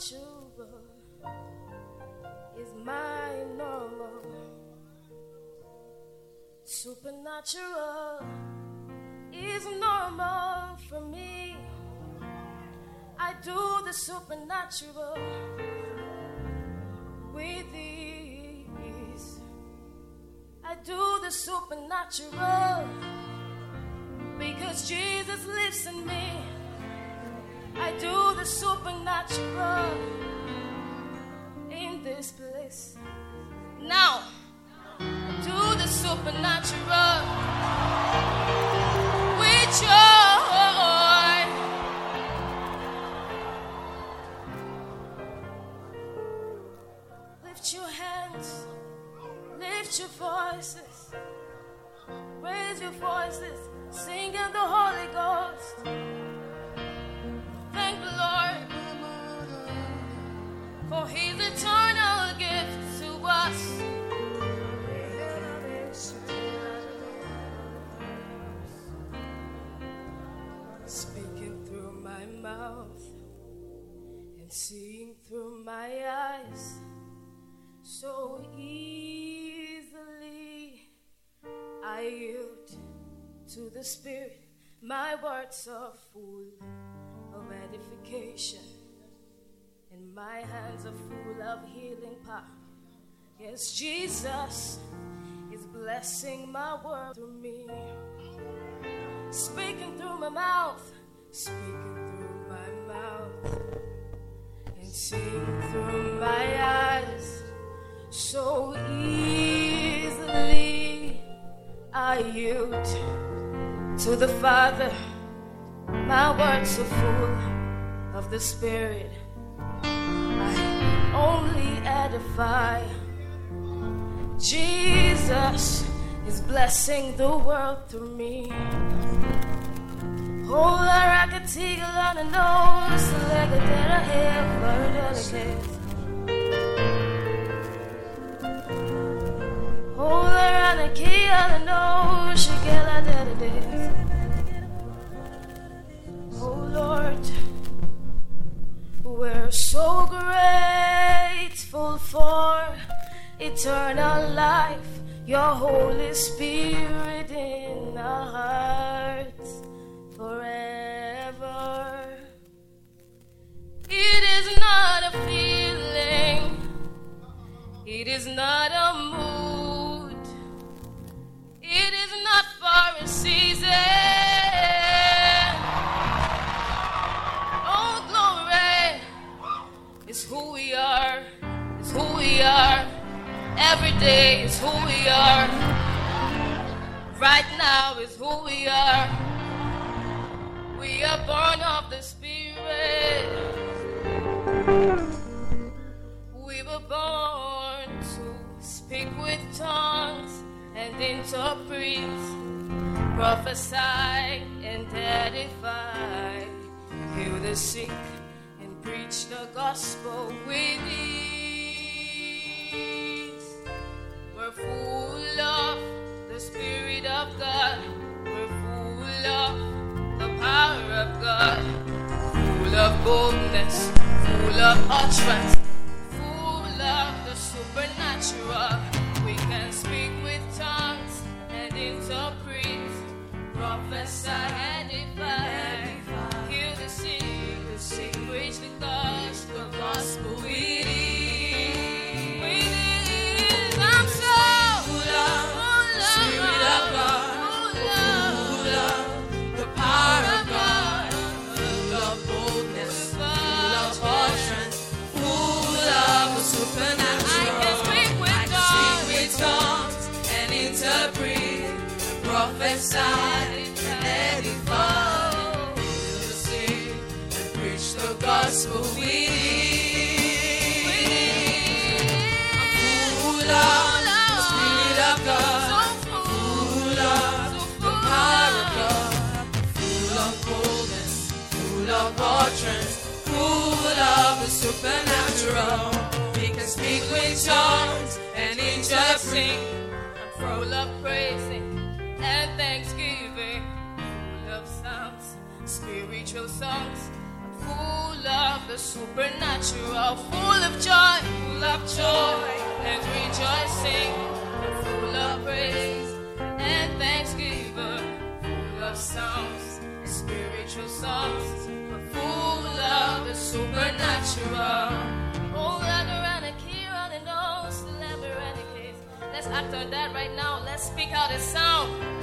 supernatural is my normal. Supernatural is normal for me. I do the supernatural with ease. I do the supernatural because Jesus lives in me. I do the supernatural in this place. Now, I do the supernatural with joy. Lift your hands, lift your voices, raise your voices, sing in the Holy Ghost. Thank the Lord for His eternal gift to us. Speaking through my mouth and seeing through my eyes so easily, I yield to the Spirit. My words are full of edification, and my hands are full of healing power. Yes, Jesus is blessing my world through me. Speaking through my mouth, speaking through my mouth, and seeing through my eyes so easily. I yield to the Father. My words are full of the Spirit. I only edify. Jesus is blessing the world through me. Oh, la rakatiga la na no, selega dera here for delicate. Oh, la ranakia la no, shigela dera dera. Oh Lord, we're so grateful for eternal life, your Holy Spirit in our hearts forever. It is not a feeling, it is not a mood, it is not for a season. It's who we are, it's who we are. Every day is who we are. Right now is who we are. We are born of the Spirit. We were born to speak with tongues and interpret, prophesy and edify, heal the sick, preach the gospel with ease. We're full of the Spirit of God. We're full of the power of God. Full of boldness, full of utterance, full of the supernatural. We can speak with tongues and interpret, prophesy and edify, heal the sick, preach the gospel with ease. I'm so full of the Spirit of God, full of the power of God, full of boldness, full of utterance, full of the supernatural. I can speak with tongues and interpret, prophesy and edify. The gospel with I'm full of the Spirit of God, full of the power of God, full of boldness, full of utterance, full of the supernatural. We can speak with tongues and interpret. I'm full of praising and thanksgiving, full of songs, spiritual songs. full of the supernatural, full of joy and rejoicing. We're full of praise and thanksgiving, full of songs, spiritual songs. We're full of the supernatural. Oh, let's act on that right now. Let's speak out a sound.